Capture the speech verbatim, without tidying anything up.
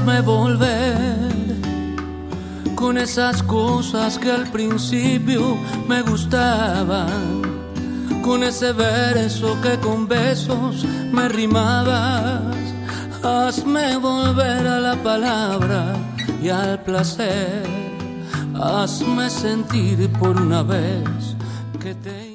hazme volver con esas cosas que al principio me gustaban, con ese verso que con besos me rimabas. Hazme volver a la palabra y al placer, hazme sentir por una vez que te